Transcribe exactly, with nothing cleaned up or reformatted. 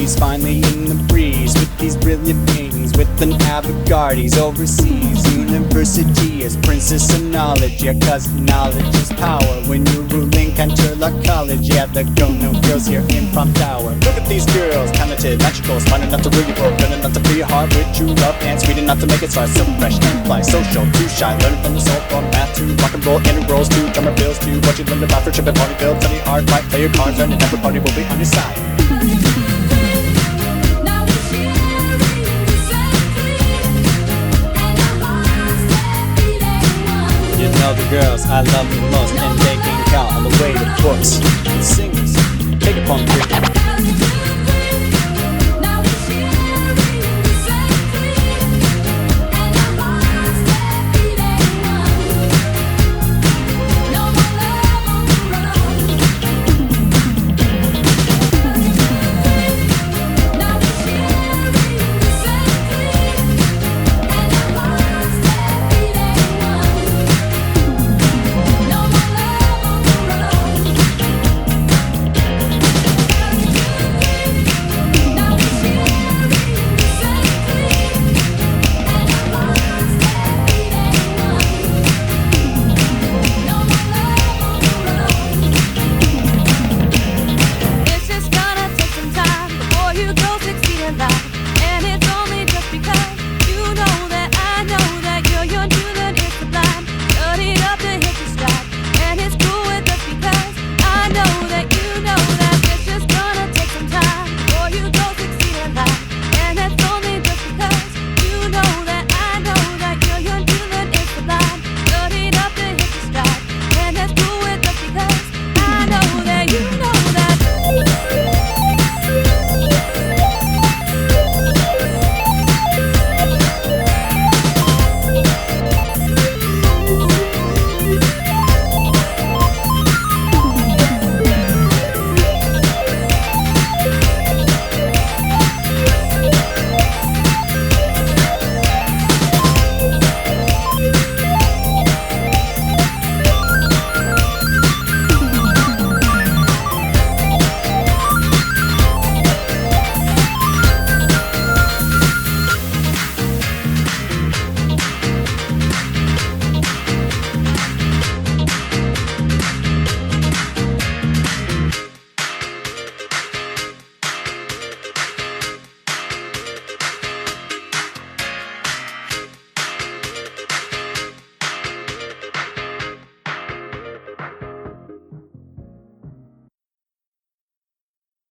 She's finally in the breeze with these brilliant wings, with an avant-garde overseas. University is princess of knowledge, yeah, cause knowledge is power. When you're ruling Canterlot College, yeah, the go-no girls here in Prom Tower. Look at these girls, talented, magical, smart enough to rule your world, good enough to free your heart with true love, and sweet enough to make it start. So fresh and fly, social, too shy, learning from the soul, from math to rock and roll, integrals to drummer bills to what you learned about friendship and party build. Study hard, fight, play your cards, learn, and everybody will be on your side. You know the girls I love the most, and they can count on the way to books and singers. Take it from three. It's just gonna take some time before you go succeed in life.